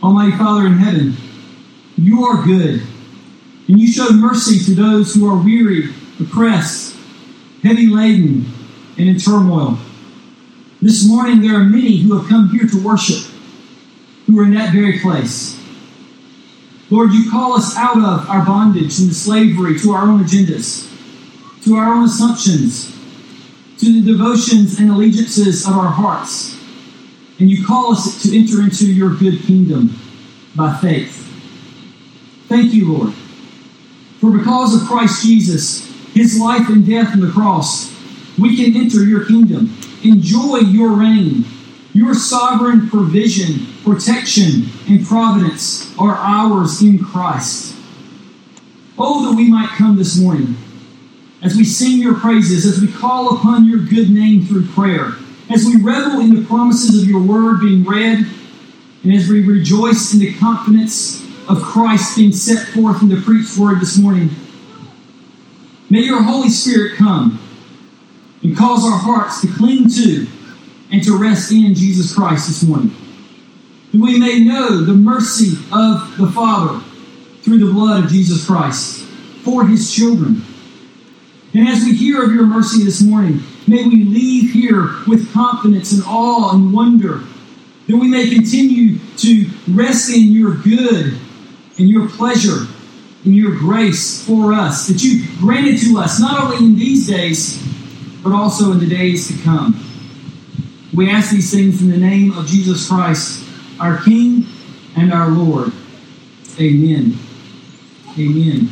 Almighty Father in heaven, you are good, and you show mercy to those who are weary, oppressed, heavy laden, and in turmoil. This morning there are many who have come here to worship, who are in that very place. Lord, you call us out of our bondage and the slavery to our own agendas, to our own assumptions, to the devotions and allegiances of our hearts. And you call us to enter into your good kingdom by faith. Thank you, Lord. For because of Christ Jesus, his life and death on the cross, we can enter your kingdom, enjoy your reign. Your sovereign provision, protection, and providence are ours in Christ. Oh, that we might come this morning as we sing your praises, as we call upon your good name through prayer, as we revel in the promises of your word being read, and as we rejoice in the confidence of Christ being set forth in the preached word this morning. May your Holy Spirit come and cause our hearts to cling to and to rest in Jesus Christ this morning, that we may know the mercy of the Father through the blood of Jesus Christ for his children. And as we hear of your mercy this morning, may we leave here with confidence and awe and wonder, that we may continue to rest in your good and your pleasure and your grace for us, that you've granted to us, not only in these days, but also in the days to come. We ask these things in the name of Jesus Christ, our King and our Lord. Amen. Amen.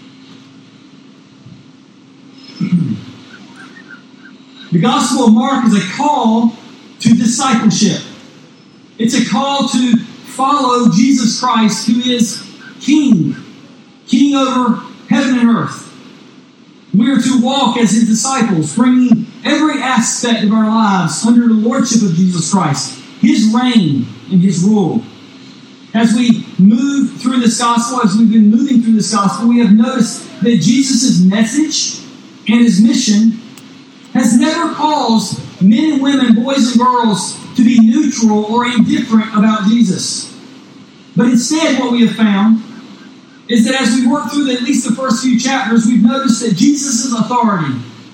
The Gospel of Mark is a call to discipleship. It's a call to follow Jesus Christ, who is King over heaven and earth. We're to walk as his disciples, bringing every aspect of our lives under the lordship of Jesus Christ, his reign and his rule. As we move through this gospel, as we've been moving through this gospel, we have noticed that Jesus' message and his mission has never caused men and women, boys and girls, to be neutral or indifferent about Jesus. But instead, what we have found is that as we work through at least the first few chapters, we've noticed that Jesus' authority,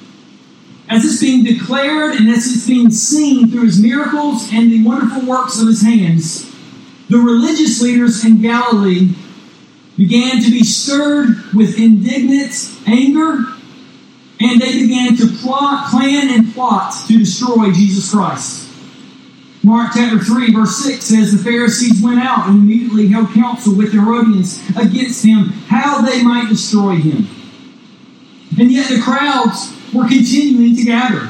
as it's being declared and as it's being seen through his miracles and the wonderful works of his hands, the religious leaders in Galilee began to be stirred with indignant anger, and they began to plan and plot to destroy Jesus Christ. Mark chapter 3, verse 6 says, the Pharisees went out and immediately held counsel with the Herodians against him, how they might destroy him. And yet the crowds were continuing to gather.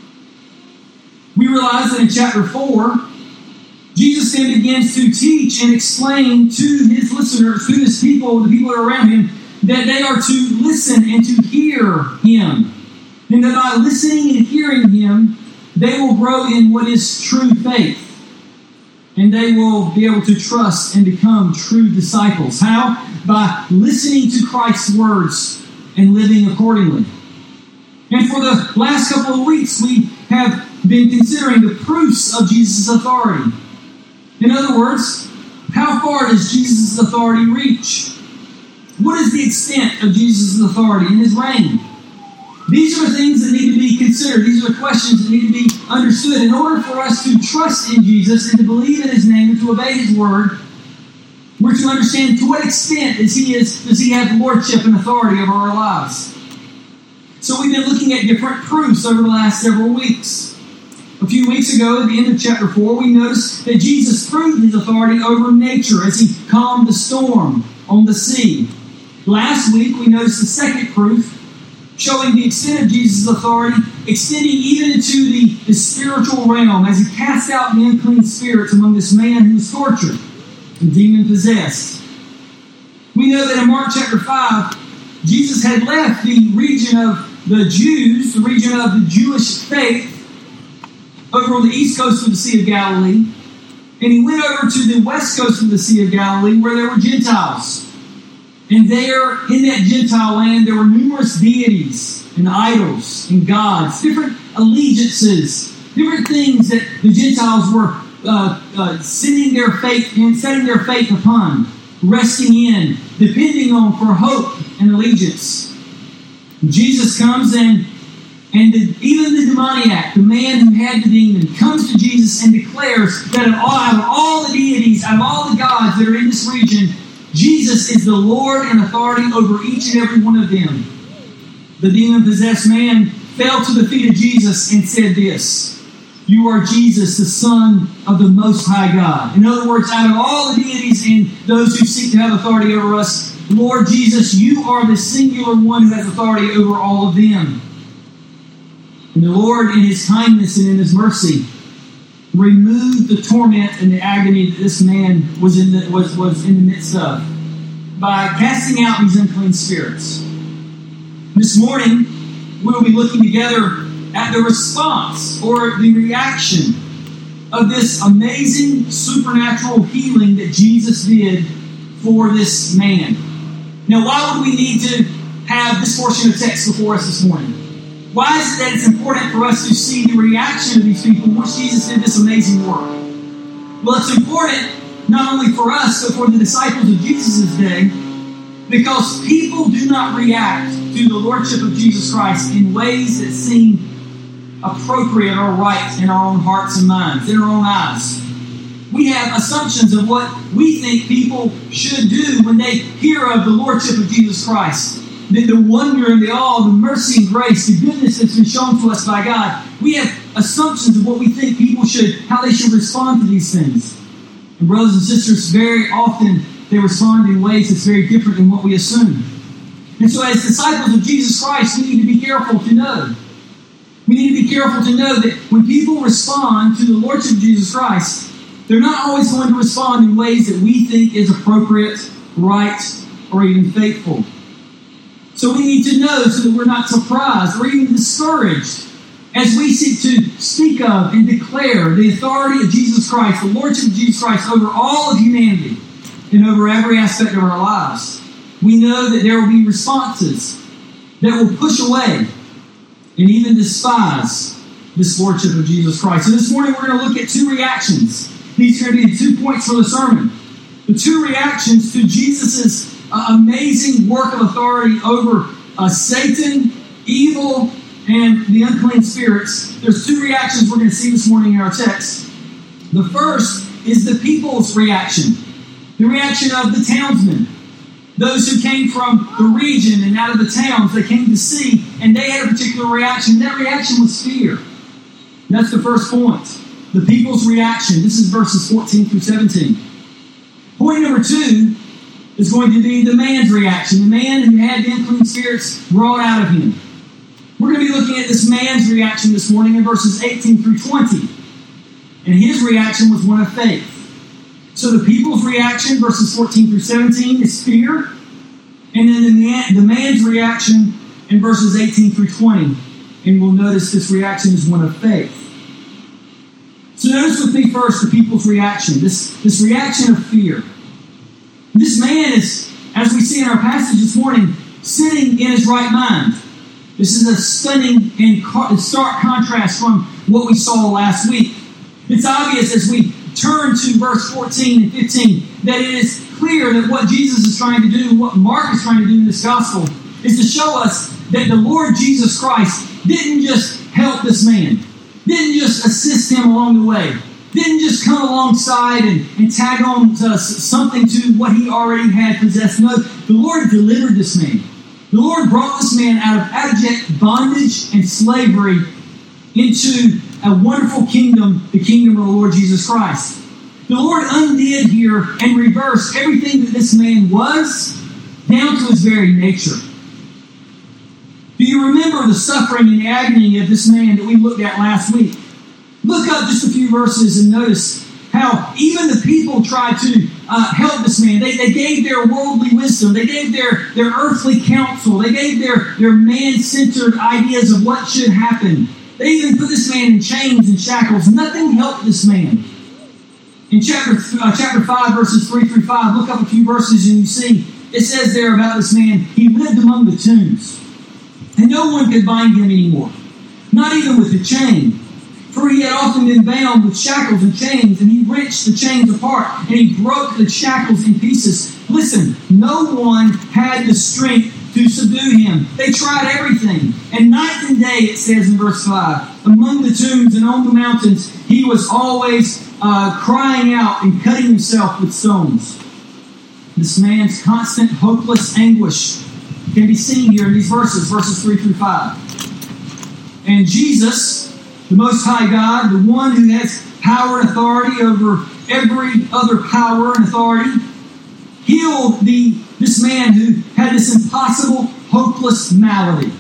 We realize that in chapter 4, Jesus then begins to teach and explain to his listeners, to his people, the people that are around him, that they are to listen and to hear him. And that by listening and hearing him, they will grow in what is true faith. And they will be able to trust and become true disciples. How? By listening to Christ's words and living accordingly. And for the last couple of weeks, we have been considering the proofs of Jesus' authority. In other words, how far does Jesus' authority reach? What is the extent of Jesus' authority and his reign? These are the things that need to be considered. These are the questions that need to be understood. In order for us to trust in Jesus and to believe in his name and to obey his word, we're to understand to what extent does he have lordship and authority over our lives. So we've been looking at different proofs over the last several weeks. A few weeks ago, at the end of chapter 4, we noticed that Jesus proved his authority over nature as he calmed the storm on the sea. Last week, we noticed the second proof, showing the extent of Jesus' authority, extending even into the spiritual realm as he cast out the unclean spirits among this man who was tortured and demon-possessed. We know that in Mark chapter 5, Jesus had left the region of the Jews, the region of the Jewish faith, over on the east coast of the Sea of Galilee, and he went over to the west coast of the Sea of Galilee where there were Gentiles. And there, in that Gentile land, there were numerous deities and idols and gods, different allegiances, different things that the Gentiles were setting their faith upon, resting in, depending on for hope and allegiance. Jesus comes and even the demoniac, the man who had the demon, comes to Jesus and declares that out of all the deities, out of all the gods that are in this region, Jesus is the Lord and authority over each and every one of them. The demon-possessed man fell to the feet of Jesus and said this, "You are Jesus, the Son of the Most High God." In other words, out of all the deities and those who seek to have authority over us, Lord Jesus, you are the singular one who has authority over all of them. And the Lord, in His kindness and in His mercy, removed the torment and the agony that this man was in the midst of by casting out these unclean spirits. This morning, we'll be looking together at the response or the reaction of this amazing supernatural healing that Jesus did for this man. Now, why would we need to have this portion of text before us this morning? Why is it that it's important for us to see the reaction of these people once Jesus did this amazing work? Well, it's important not only for us, but for the disciples of Jesus' day, because people do not react to the Lordship of Jesus Christ in ways that seem appropriate or right in our own hearts and minds, in our own eyes. We have assumptions of what we think people should do when they hear of the Lordship of Jesus Christ. The wonder and the awe, the mercy and grace, the goodness that's been shown to us by God. We have assumptions of what we think people should, how they should respond to these things. And brothers and sisters, very often they respond in ways that's very different than what we assume. And so as disciples of Jesus Christ, we need to be careful to know. We need to be careful to know that when people respond to the Lordship of Jesus Christ, they're not always going to respond in ways that we think is appropriate, right, or even faithful. So we need to know so that we're not surprised or even discouraged as we seek to speak of and declare the authority of Jesus Christ, the Lordship of Jesus Christ over all of humanity and over every aspect of our lives. We know that there will be responses that will push away and even despise this Lordship of Jesus Christ. So this morning we're going to look at two reactions. These are going to be the 2 points for the sermon. The two reactions to Jesus' amazing work of authority over Satan, evil, and the unclean spirits. There's two reactions we're going to see this morning in our text. The first is the people's reaction. The reaction of the townsmen. Those who came from the region and out of the towns, they came to see, and they had a particular reaction. That reaction was fear. That's the first point. The people's reaction. This is verses 14 through 17. Point number 2 is going to be the man's reaction. The man who had the unclean spirits brought out of him. We're going to be looking at this man's reaction this morning in verses 18 through 20. And his reaction was one of faith. So the people's reaction, verses 14 through 17, is fear. And then the man's reaction in verses 18 through 20. And we'll notice this reaction is one of faith. So notice with me first the people's reaction. This reaction of fear. This man is, as we see in our passage this morning, sitting in his right mind. This is a stunning and stark contrast from what we saw last week. It's obvious as we turn to verse 14 and 15 that it is clear that what Jesus is trying to do, what Mark is trying to do in this gospel, is to show us that the Lord Jesus Christ didn't just help this man, didn't just assist him along the way, didn't just come alongside and tag on to something to what he already had possessed. No, the Lord delivered this man. The Lord brought this man out of abject bondage and slavery into a wonderful kingdom, the kingdom of the Lord Jesus Christ. The Lord undid here and reversed everything that this man was down to his very nature. Do you remember the suffering and the agony of this man that we looked at last week? Look up just a few verses and notice how even the people tried to help this man. They gave their worldly wisdom. They gave their earthly counsel. They gave their man-centered ideas of what should happen. They even put this man in chains and shackles. Nothing helped this man. In chapter 5, verses 3 through 5, look up a few verses and you see, it says there about this man, he lived among the tombs. And no one could bind him anymore. Not even with a chain. For he had often been bound with shackles and chains, and he wrenched the chains apart, and he broke the shackles in pieces. Listen, no one had the strength to subdue him. They tried everything. And night and day, it says in verse 5, among the tombs and on the mountains, he was always crying out and cutting himself with stones. This man's constant, hopeless anguish can be seen here in these verses 3 through 5. And Jesus, the Most High God, the one who has power and authority over every other power and authority, healed this man who had this impossible, hopeless malady.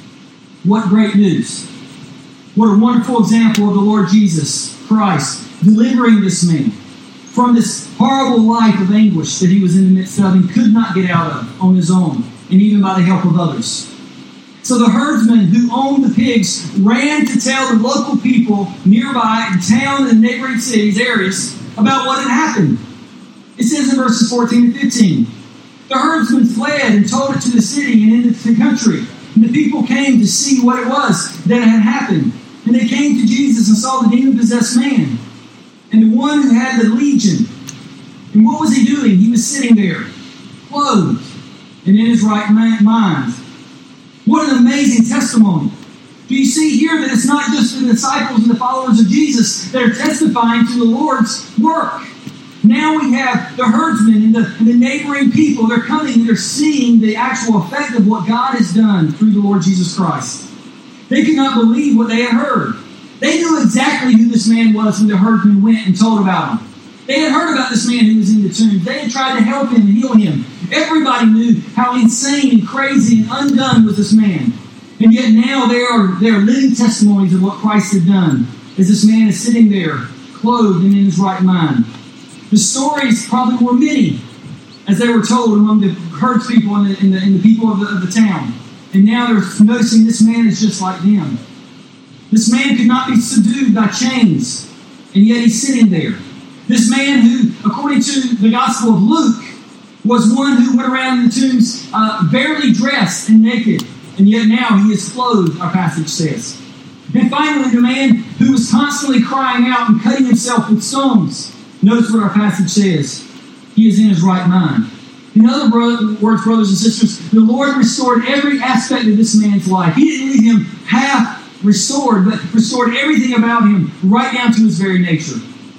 What great news. What a wonderful example of the Lord Jesus Christ delivering this man from this horrible life of anguish that he was in the midst of and could not get out of on his own, and even by the help of others. So the herdsman who owned the pigs ran to tell the local people nearby in town and neighboring cities, areas, about what had happened. It says in verses 14 and 15, the herdsman fled and told it to the city and into the country. And the people came to see what it was that had happened. And they came to Jesus and saw the demon-possessed man and the one who had the legion. And what was he doing? He was sitting there, clothed and in his right mind. What an amazing testimony. Do you see here that it's not just the disciples and the followers of Jesus that are testifying to the Lord's work? Now we have the herdsmen and the neighboring people. They're coming and they're seeing the actual effect of what God has done through the Lord Jesus Christ. They could not believe what they had heard. They knew exactly who this man was when the herdsmen went and told about him. They had heard about this man who was in the tomb. They had tried to help him and heal him. Everybody knew how insane and crazy and undone was this man. And yet now they are living testimonies of what Christ had done as this man is sitting there, clothed and in his right mind. The stories probably were many, as they were told among the herdspeople and the people of the town. And now they're noticing this man is just like them. This man could not be subdued by chains, and yet he's sitting there. This man who, according to the Gospel of Luke, was one who went around in the tombs barely dressed and naked, and yet now he is clothed, our passage says. And finally, the man who was constantly crying out and cutting himself with stones. Notice what our passage says. He is in his right mind. In other words, brothers and sisters, the Lord restored every aspect of this man's life. He didn't leave him half restored, but restored everything about him right down to his very nature.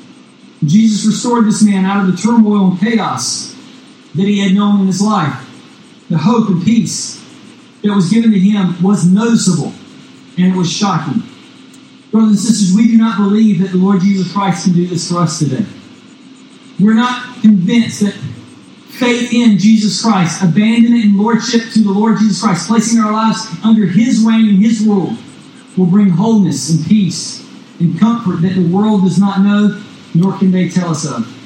Jesus restored this man out of the turmoil and chaos that he had known in his life. The hope and peace that was given to him was noticeable, and it was shocking. Brothers and sisters, we do not believe that the Lord Jesus Christ can do this for us today. We're not convinced that faith in Jesus Christ, abandonment and lordship to the Lord Jesus Christ, placing our lives under His reign and His rule, will bring wholeness and peace and comfort that the world does not know, nor can they tell us of.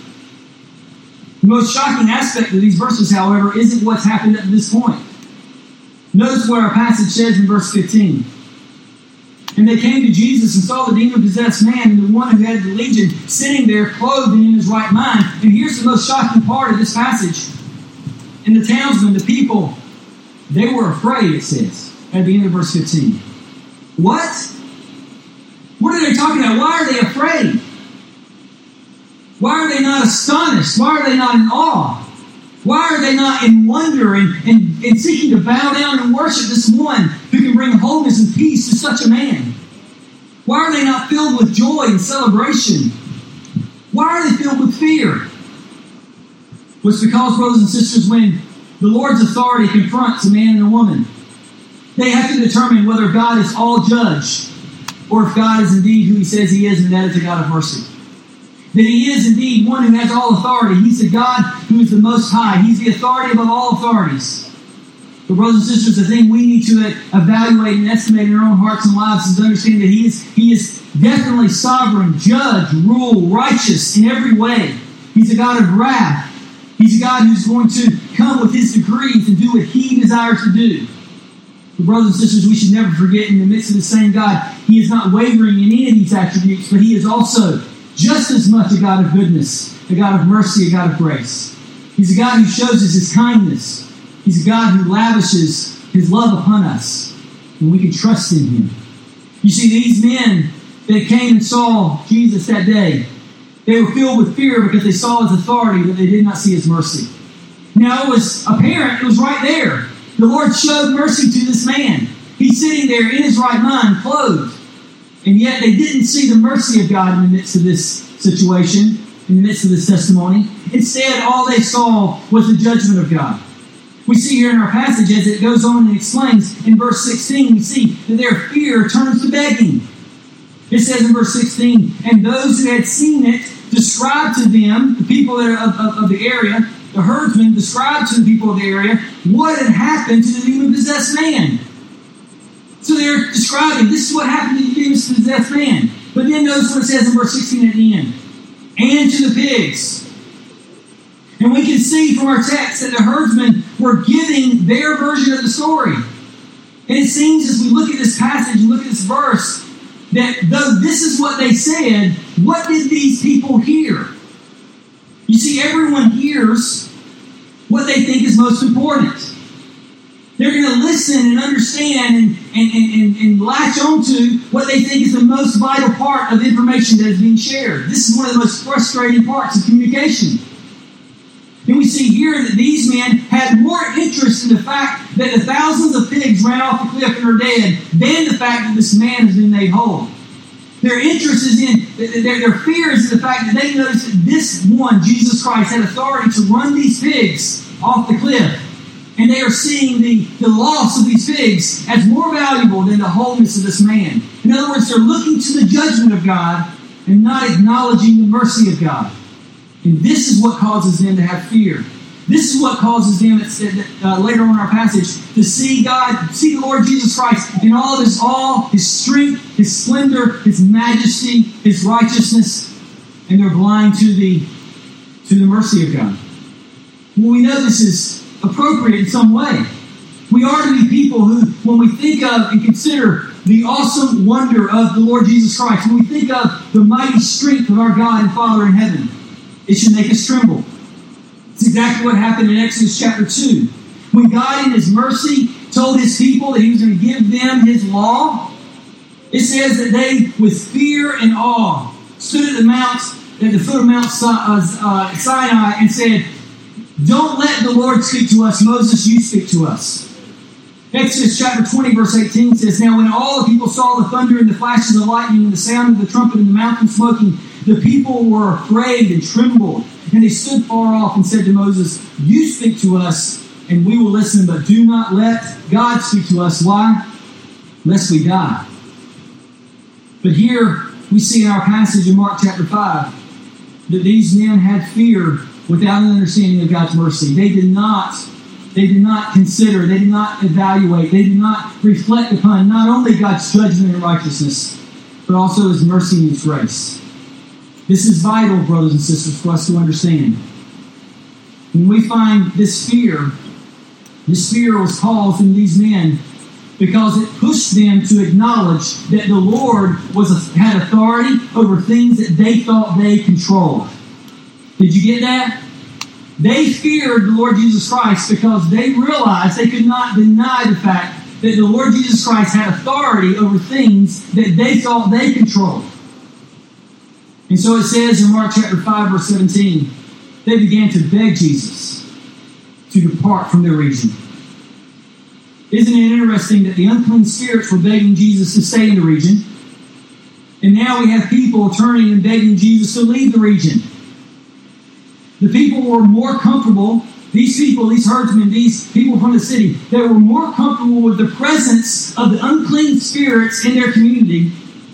The most shocking aspect of these verses, however, isn't what's happened up to this point. Notice what our passage says in verse 15. And they came to Jesus and saw the demon-possessed man and the one who had the legion sitting there clothed and in his right mind. And here's the most shocking part of this passage. And the townsmen, the people, they were afraid, it says, at the end of verse 15. What? What are they talking about? Why are they afraid? Why are they not astonished? Why are they not in awe? Why are they not in wonder and seeking to bow down and worship this one who can bring wholeness and peace to such a man? Why are they not filled with joy and celebration? Why are they filled with fear? Well, it's because, brothers and sisters, when the Lord's authority confronts a man and a woman, they have to determine whether God is all judge or if God is indeed who He says He is, and that is a God of mercy. That He is indeed one who has all authority. He's the God who is the Most High. He's the authority above all authorities. But brothers and sisters, the thing we need to evaluate and estimate in our own hearts and lives is to understand that He is definitely sovereign, judge, rule, righteous in every way. He's a God of wrath. He's a God who's going to come with His decrees and do what He desires to do. But brothers and sisters, we should never forget, in the midst of the same God, He is not wavering in any of these attributes, but He is also just as much a God of goodness, a God of mercy, a God of grace. He's a God who shows us His kindness. He's a God who lavishes His love upon us, and we can trust in Him. You see, these men that came and saw Jesus that day, they were filled with fear because they saw his authority, but they did not see his mercy. Now it was apparent, it was right there. The Lord showed mercy to this man. He's sitting there in his right mind, clothed. And yet they didn't see the mercy of God in the midst of this situation, in the midst of this testimony. Instead, all they saw was the judgment of God. We see here in our passage, as it goes on and explains, in verse 16, we see that their fear turns to begging. It says in verse 16, and those who had seen it described to them, the people of the area, the herdsmen described to the people of the area what had happened to the demon-possessed man. So they're describing, this is what happened to the demon-possessed man. But then notice what it says in verse 16 at the end. And to the pigs. And we can see from our text that the herdsmen were giving their version of the story. And it seems as we look at this passage and look at this verse, that though this is what they said, what did these people hear? You see, everyone hears what they think is most important. They're going to listen and understand and latch onto what they think is the most vital part of information that is being shared. This is one of the most frustrating parts of communication. And we see here that these men had more interest in the fact that the thousands of pigs ran off the cliff and are dead than the fact that this man has been made whole. Their interest is in, their fear is in the fact that they noticed that this one, Jesus Christ, had authority to run these pigs off the cliff. And they are seeing the loss of these pigs as more valuable than the wholeness of this man. In other words, they're looking to the judgment of God and not acknowledging the mercy of God. And this is what causes them to have fear. This is what causes them, later on in our passage, to see God, see the Lord Jesus Christ in all of his awe, his strength, his splendor, his majesty, his righteousness, and they're blind to the mercy of God. Well, we know this is appropriate in some way. We are to be people who, when we think of and consider the awesome wonder of the Lord Jesus Christ, when we think of the mighty strength of our God and Father in heaven, it should make us tremble. It's exactly what happened in Exodus chapter 2. When God in his mercy told his people that he was going to give them his law, it says that they, with fear and awe, stood at the foot of Mount Sinai and said, don't let the Lord speak to us. Moses, you speak to us. Exodus chapter 20, verse 18 says, now when all the people saw the thunder and the flashes of lightning and the sound of the trumpet and the mountain smoking, the people were afraid and trembled. And they stood far off and said to Moses, you speak to us and we will listen, but do not let God speak to us. Why? Lest we die. But here we see in our passage in Mark chapter 5 that these men had fear without an understanding of God's mercy. They did not consider, they did not evaluate, they did not reflect upon not only God's judgment and righteousness, but also his mercy and his grace. This is vital, brothers and sisters, for us to understand. When we find this fear was caused in these men because it pushed them to acknowledge that the Lord had authority over things that they thought they controlled. Did you get that? They feared the Lord Jesus Christ because they realized they could not deny the fact that the Lord Jesus Christ had authority over things that they thought they controlled. And so it says in Mark chapter 5, verse 17, they began to beg Jesus to depart from their region. Isn't it interesting that the unclean spirits were begging Jesus to stay in the region? And now we have people turning and begging Jesus to leave the region. The people were more comfortable, these herdsmen, these people from the city, they were more comfortable with the presence of the unclean spirits in their community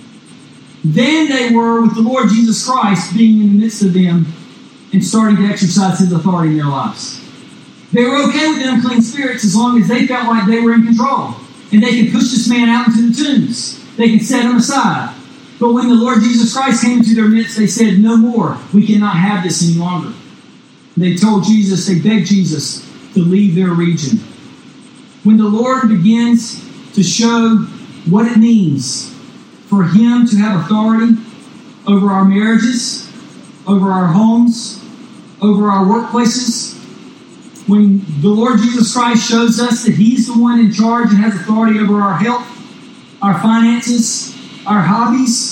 than they were with the Lord Jesus Christ being in the midst of them and starting to exercise his authority in their lives. They were okay with the unclean spirits as long as they felt like they were in control and they could push this man out into the tombs. They could set him aside. But when the Lord Jesus Christ came into their midst, they said, no more. We cannot have this any longer. They told Jesus, they begged Jesus to leave their region. When the Lord begins to show what it means for him to have authority over our marriages, over our homes, over our workplaces, when the Lord Jesus Christ shows us that he's the one in charge and has authority over our health, our finances, our hobbies,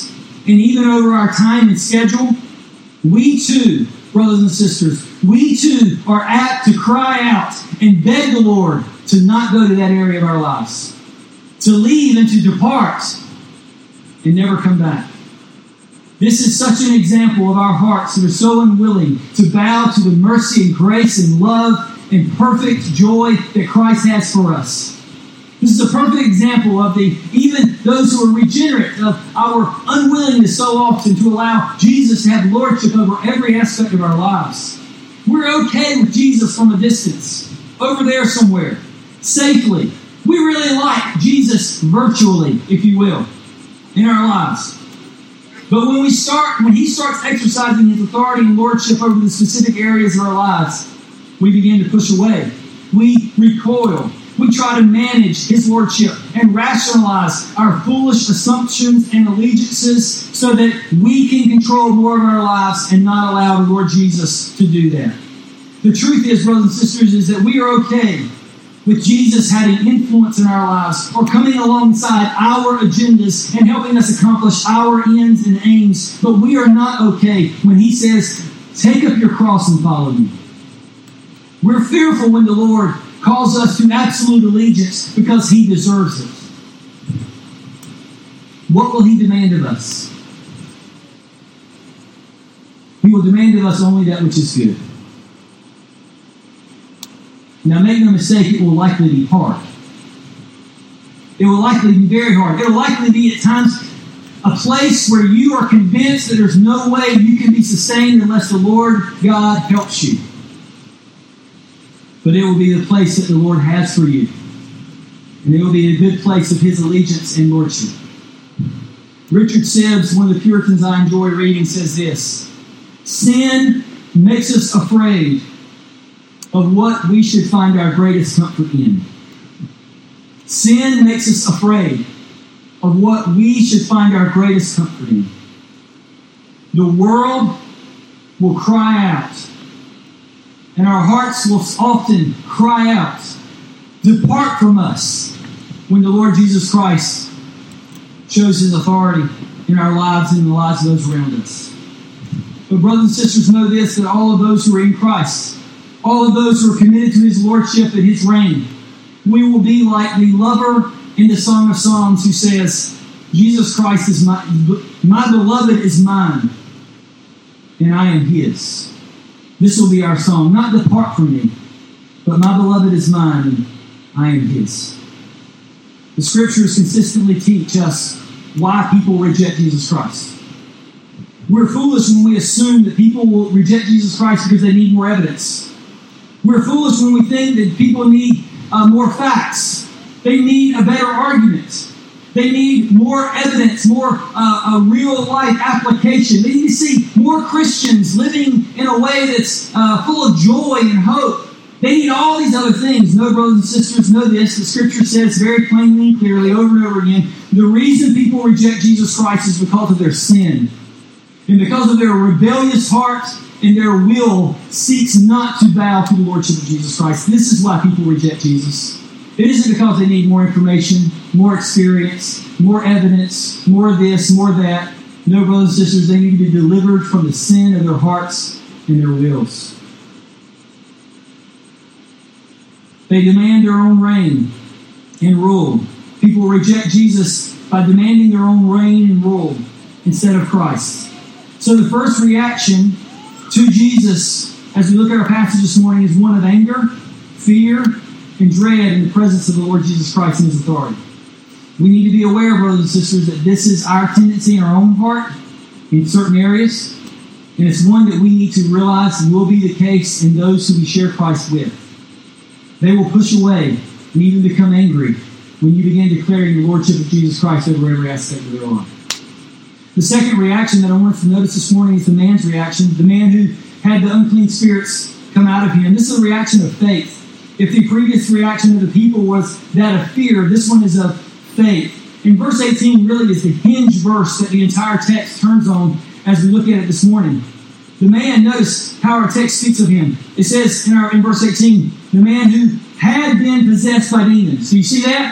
and even over our time and schedule, we too, brothers and sisters, we too are apt to cry out and beg the Lord to not go to that area of our lives, to leave and to depart and never come back. This is such an example of our hearts that are so unwilling to bow to the mercy and grace and love and perfect joy that Christ has for us. This is a perfect example of even those who are regenerate, of our unwillingness so often to allow Jesus to have lordship over every aspect of our lives. We're okay with Jesus from a distance, over there somewhere, safely. We really like Jesus virtually, if you will, in our lives. But when he starts exercising his authority and lordship over the specific areas of our lives, we begin to push away. We recoil. We try to manage his lordship and rationalize our foolish assumptions and allegiances so that we can control more of our lives and not allow the Lord Jesus to do that. The truth is, brothers and sisters, is that we are okay with Jesus having influence in our lives or coming alongside our agendas and helping us accomplish our ends and aims. But we are not okay when he says, take up your cross and follow me. We're fearful when the Lord calls us to absolute allegiance because he deserves it. What will he demand of us? He will demand of us only that which is good. Now, make no mistake, it will likely be hard. It will likely be very hard. It will likely be at times a place where you are convinced that there's no way you can be sustained unless the Lord God helps you. But it will be the place that the Lord has for you. And it will be a good place of his allegiance and lordship. Richard Sibbes, one of the Puritans I enjoy reading, says this: sin makes us afraid of what we should find our greatest comfort in. Sin makes us afraid of what we should find our greatest comfort in. The world will cry out, and our hearts will often cry out, depart from us, when the Lord Jesus Christ shows his authority in our lives and in the lives of those around us. But brothers and sisters, know this, that all of those who are in Christ, all of those who are committed to his lordship and his reign, we will be like the lover in the Song of Songs who says, Jesus Christ is my beloved is mine, and I am his. This will be our song. Not depart from me, but my beloved is mine, and I am his. The scriptures consistently teach us why people reject Jesus Christ. We're foolish when we assume that people will reject Jesus Christ because they need more evidence. We're foolish when we think that people need more facts. They need a better argument. They need more evidence, more real-life application. They need to see more Christians living in a way that's full of joy and hope. They need all these other things. No, brothers and sisters, know this. The Scripture says very plainly and clearly over and over again, the reason people reject Jesus Christ is because of their sin. And because of their rebellious heart and their will seeks not to bow to the Lordship of Jesus Christ. This is why people reject Jesus. It isn't because they need more information, more experience, more evidence, more this, more that. No, brothers and sisters, they need to be delivered from the sin of their hearts and their wills. They demand their own reign and rule. People reject Jesus by demanding their own reign and rule instead of Christ. So the first reaction to Jesus, as we look at our passage this morning, is one of anger, fear, and dread in the presence of the Lord Jesus Christ and his authority. We need to be aware, brothers and sisters, that this is our tendency in our own heart in certain areas, and it's one that we need to realize will be the case in those who we share Christ with. They will push away and even become angry when you begin declaring the Lordship of Jesus Christ over every aspect of their life. The second reaction that I want us to notice this morning is the man's reaction, the man who had the unclean spirits come out of him. This is a reaction of faith. If the previous reaction of the people was that of fear, this one is of faith. And verse 18 really is the hinge verse that the entire text turns on as we look at it this morning. The man, notice how our text speaks of him. It says in verse 18, the man who had been possessed by demons. Do you see that?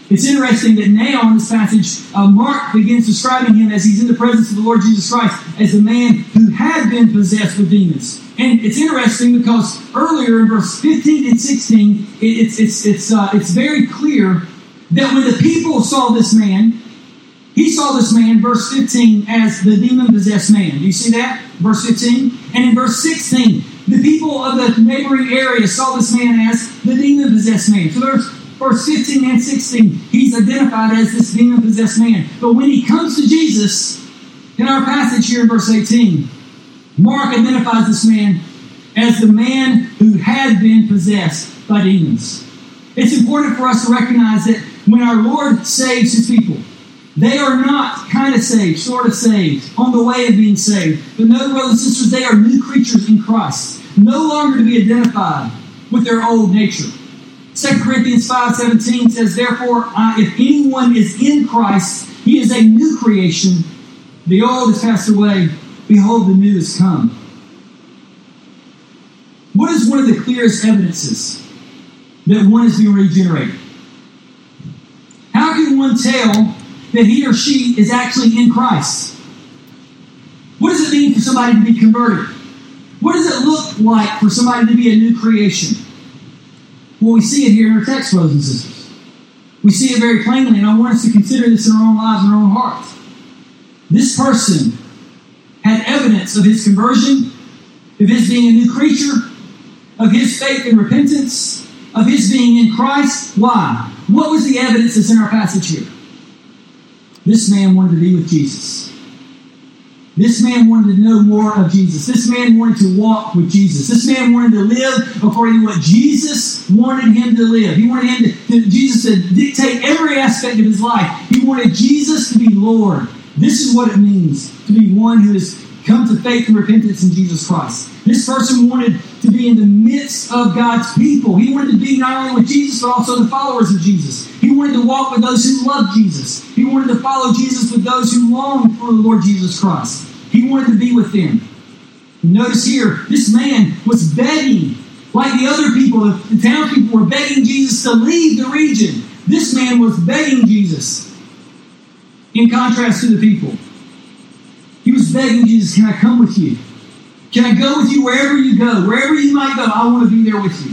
It's interesting that now in this passage, Mark begins describing him as he's in the presence of the Lord Jesus Christ as the man who had been possessed with demons. And it's interesting because earlier in verse 15 and 16, it's very clear that when the people saw this man, he saw this man, verse 15, as the demon-possessed man. Do you see that? Verse 15. And in verse 16, the people of the neighboring area saw this man as the demon-possessed man. So there's verse 15 and 16, he's identified as this demon-possessed man. But when he comes to Jesus, in our passage here in verse 18, Mark identifies this man as the man who had been possessed by demons. It's important for us to recognize that when our Lord saves His people, they are not kind of saved, sort of saved, on the way of being saved. But no, brothers and sisters, they are new creatures in Christ, no longer to be identified with their old nature. 2 Corinthians 5:17 says, "Therefore, if anyone is in Christ, he is a new creation. The old has passed away. Behold, the new has come." What is one of the clearest evidences that one is being regenerated? How can one tell that he or she is actually in Christ? What does it mean for somebody to be converted? What does it look like for somebody to be a new creation? Well, we see it here in our text, brothers and sisters. We see it very plainly, and I want us to consider this in our own lives and our own hearts. This person had evidence of his conversion, of his being a new creature, of his faith and repentance, of his being in Christ. Why? What was the evidence that's in our passage here? This man wanted to be with Jesus. This man wanted to know more of Jesus. This man wanted to walk with Jesus. This man wanted to live according to what Jesus wanted him to live. He wanted him Jesus to dictate every aspect of his life. He wanted Jesus to be Lord. This is what it means to be one who has come to faith and repentance in Jesus Christ. This person wanted to be in the midst of God's people. He wanted to be not only with Jesus, but also the followers of Jesus. He wanted to walk with those who loved Jesus. He wanted to follow Jesus with those who longed for the Lord Jesus Christ. He wanted to be with them. Notice here, this man was begging, like the other people, the townspeople were begging Jesus to leave the region. This man was begging Jesus. In contrast to the people, he was begging Jesus, "Can I come with you? Can I go with you wherever you go? Wherever you might go, I want to be there with you."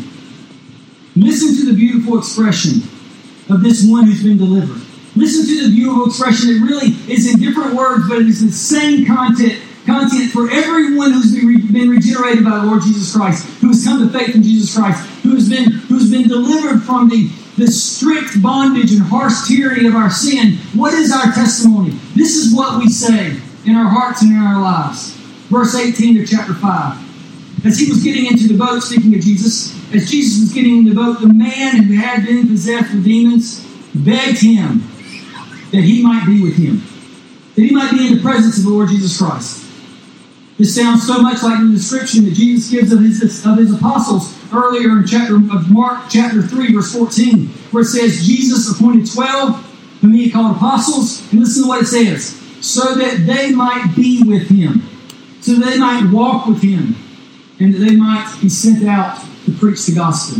Listen to the beautiful expression of this one who's been delivered. Listen to the beautiful expression. It really is in different words, but it is the same content for everyone who's been regenerated by the Lord Jesus Christ, who has come to faith in Jesus Christ, who's been delivered from the strict bondage and harsh tyranny of our sin. What is our testimony? This is what we say in our hearts and in our lives. Verse 18 of chapter 5. As he was getting into the boat, speaking of Jesus, as Jesus was getting in the boat, the man who had been possessed with demons begged him that he might be with him, that he might be in the presence of the Lord Jesus Christ. This sounds so much like the description that Jesus gives of his apostles earlier in Mark chapter 3, verse 14, where it says, Jesus appointed 12, whom he called apostles, and listen to what it says, so that they might be with him, so that they might walk with him, and that they might be sent out to preach the gospel.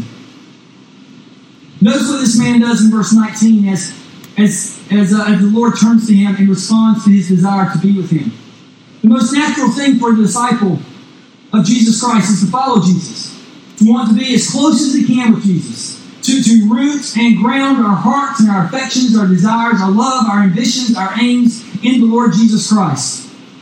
Notice what this man does in verse 19 as the Lord turns to him and responds to his desire to be with him. The most natural thing for a disciple of Jesus Christ is to follow Jesus, to want to be as close as he can with Jesus, to root and ground our hearts and our affections, our desires, our love, our ambitions, our aims in the Lord Jesus Christ.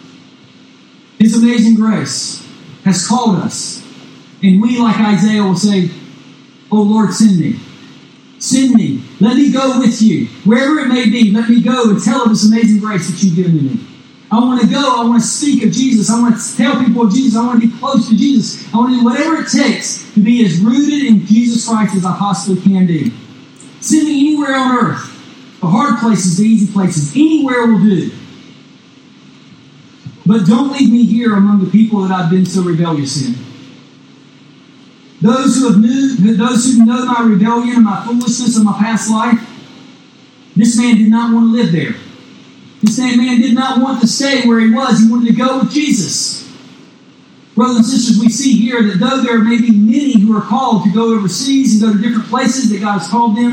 His amazing grace has called us, and we, like Isaiah, will say, "Oh Lord, send me. Send me. Let me go with you. Wherever it may be, let me go and tell of this amazing grace that you've given to me. I want to go. I want to speak of Jesus. I want to tell people of Jesus. I want to be close to Jesus. I want to do whatever it takes to be as rooted in Jesus Christ as I possibly can be. Send me anywhere on earth. The hard places, the easy places. Anywhere will do. But don't leave me here among the people that I've been so rebellious in. Those who know my rebellion and my foolishness of my past life, this man did not want to live there. This man did not want to stay where he was. He wanted to go with Jesus. Brothers and sisters, we see here that though there may be many who are called to go overseas and go to different places that God has called them to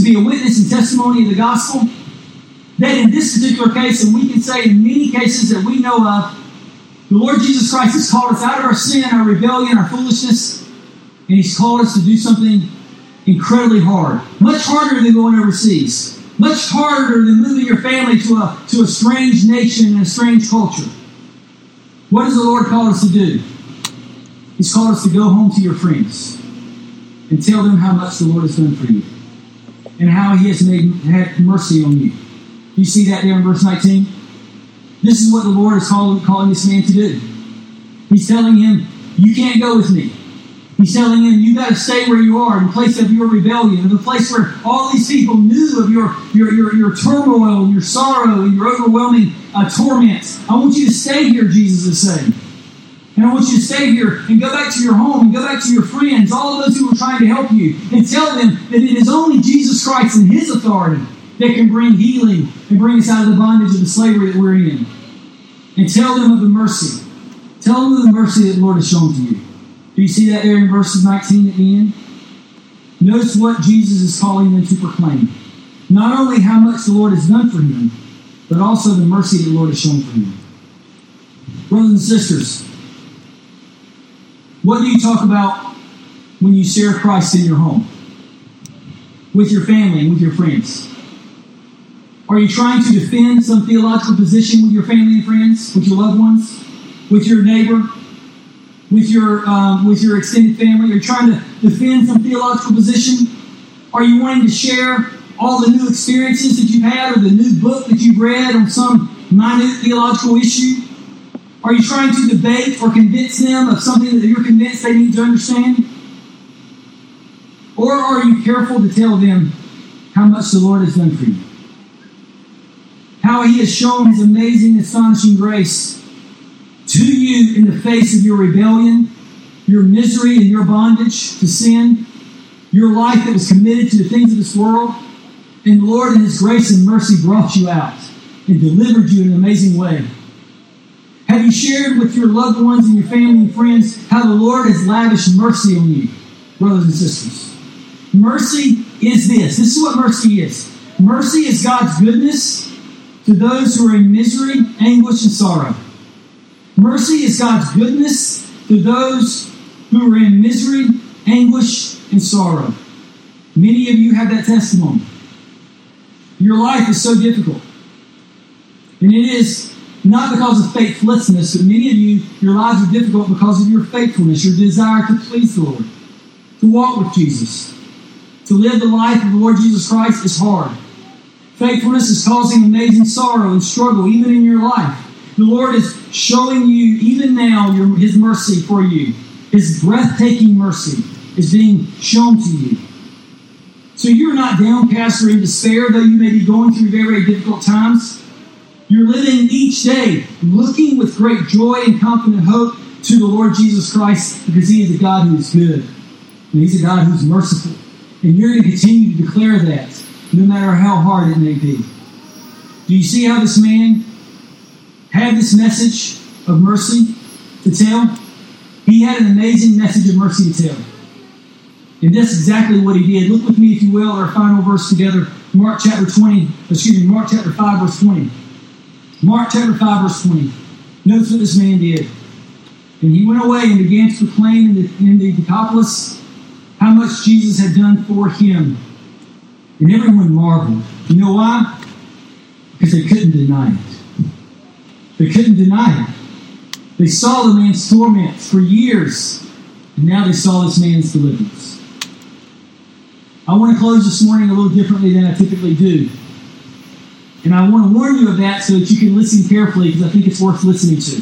be a witness and testimony of the gospel, that in this particular case, and we can say in many cases that we know of, the Lord Jesus Christ has called us out of our sin, our rebellion, our foolishness, and He's called us to do something incredibly hard. Much harder than going overseas. Much harder than moving your family to a strange nation and a strange culture. What does the Lord call us to do? He's called us to go home to your friends and tell them how much the Lord has done for you and how He has had mercy on you. You see that there in verse 19? This is what the Lord is calling this man to do. He's telling him, you can't go with me. He's telling him, you got to stay where you are, in the place of your rebellion, in the place where all these people knew of your turmoil and your sorrow and your overwhelming torment. I want you to stay here, Jesus is saying. And I want you to stay here and go back to your home and go back to your friends, all of those who are trying to help you, and tell them that it is only Jesus Christ and His authority that can bring healing and bring us out of the bondage of the slavery that we're in. And tell them of the mercy. Tell them of the mercy that the Lord has shown to you. Do you see that there in verses 19 at the end? Notice what Jesus is calling them to proclaim. Not only how much the Lord has done for him, but also the mercy that the Lord has shown for him. Brothers and sisters, what do you talk about when you share Christ in your home? With your family and with your friends? Are you trying to defend some theological position with your family and friends? With your loved ones? With your neighbor? With your extended family? Are you trying to defend some theological position? Are you wanting to share all the new experiences that you've had or the new book that you've read on some minute theological issue? Are you trying to debate or convince them of something that you're convinced they need to understand? Or are you careful to tell them how much the Lord has done for you? How He has shown His amazing, astonishing grace to you in the face of your rebellion, your misery and your bondage to sin, your life that was committed to the things of this world, and the Lord in His grace and mercy brought you out and delivered you in an amazing way. Have you shared with your loved ones and your family and friends how the Lord has lavished mercy on you, brothers and sisters? Mercy is this. This is what mercy is. Mercy is God's goodness to those who are in misery, anguish, and sorrow. Mercy is God's goodness to those who are in misery, anguish, and sorrow. Many of you have that testimony. Your life is so difficult. And it is not because of faithlessness, but many of you, your lives are difficult because of your faithfulness, your desire to please the Lord, to walk with Jesus. To live the life of the Lord Jesus Christ is hard. Faithfulness is causing amazing sorrow and struggle even in your life. The Lord is showing you even now His mercy for you. His breathtaking mercy is being shown to you. So you're not downcast or in despair, though you may be going through very, very difficult times. You're living each day looking with great joy and confident hope to the Lord Jesus Christ because He is a God who is good. And He's a God who's merciful. And you're going to continue to declare that no matter how hard it may be. Do you see how this man had this message of mercy to tell? He had an amazing message of mercy to tell. And that's exactly what he did. Look with me, if you will, our final verse together. Mark chapter 5, verse 20. Mark chapter 5, verse 20. Notice what this man did. And he went away and began to proclaim in the Decapolis how much Jesus had done for him. And everyone marveled. You know why? Because they couldn't deny it. They couldn't deny it. They saw the man's torments for years, and now they saw this man's deliverance. I want to close this morning a little differently than I typically do. And I want to warn you of that so that you can listen carefully, because I think it's worth listening to.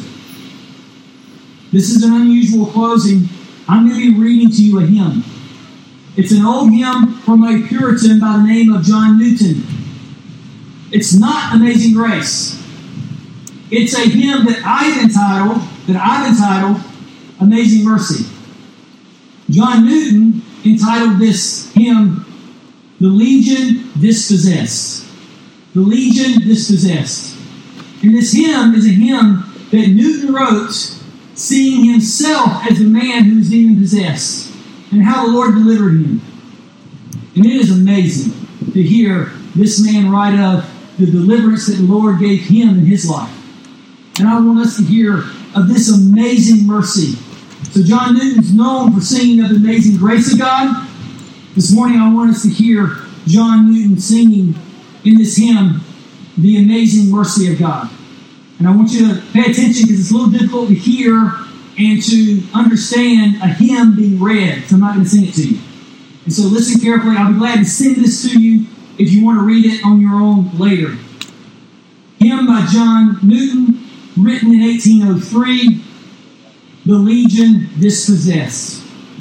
This is an unusual closing. I'm going to be reading to you a hymn. It's an old hymn from a Puritan by the name of John Newton. It's not Amazing Grace. It's a hymn that I've entitled Amazing Mercy. John Newton entitled this hymn, The Legion Dispossessed. The Legion Dispossessed. And this hymn is a hymn that Newton wrote seeing himself as the man who was demon possessed and how the Lord delivered him. And it is amazing. to hear this man write of the deliverance that the Lord gave him in his life. And I want us to hear of this amazing mercy. So John Newton's known for singing of the amazing grace of God. This morning I want us to hear John Newton singing in this hymn, the amazing mercy of God. And I want you to pay attention because it's a little difficult to hear and to understand a hymn being read. So I'm not going to sing it to you. And so listen carefully. I'll be glad to send this to you if you want to read it on your own later. Hymn by John Newton, written in 1803, The Legion Dispossessed.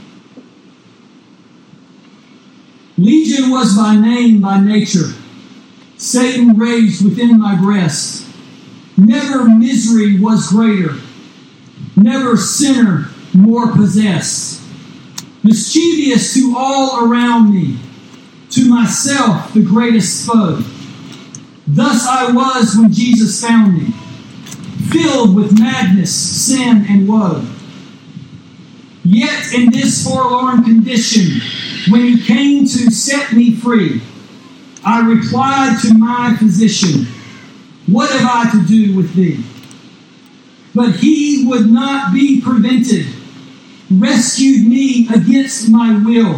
Legion was my name by nature. Satan raged within my breast. Never misery was greater. Never sinner more possessed. Mischievous to all around me, to myself the greatest foe. Thus I was when Jesus found me, filled with madness, sin, and woe. Yet in this forlorn condition, when he came to set me free, I replied to my physician, what have I to do with thee? But he would not be prevented, rescued me against my will.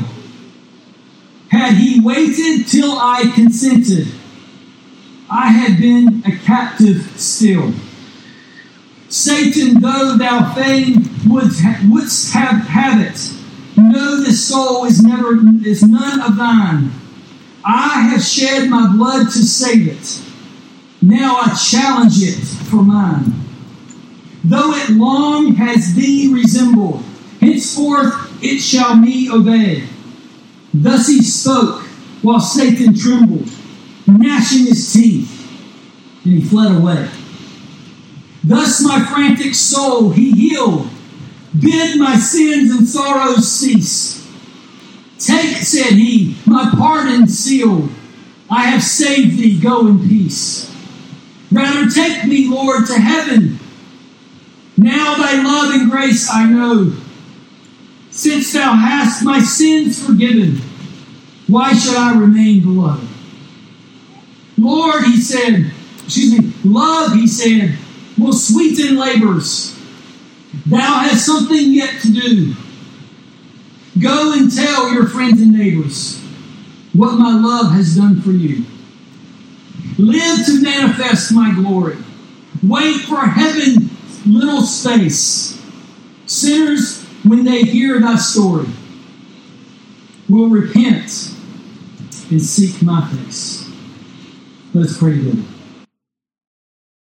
Had he waited till I consented, I had been a captive still. Satan, though thou fain wouldst have it, know this soul is none of thine. I have shed my blood to save it. Now I challenge it for mine. Though it long has thee resembled, henceforth it shall me obey. Thus he spoke, while Satan trembled, gnashing his teeth, and he fled away. Thus my frantic soul he healed, bid my sins and sorrows cease. Take, said he, my pardon sealed, I have saved thee, go in peace. Rather take me, Lord, to heaven. Now thy love and grace I know. Since thou hast my sins forgiven, why should I remain below? Lord, he said, love, he said, will sweeten labors. Thou hast something yet to do. Go and tell your friends and neighbors what my love has done for you. Live to manifest my glory. Wait for heaven's little space. Sinners, when they hear thy story, will repent and seek my face. Let us pray together.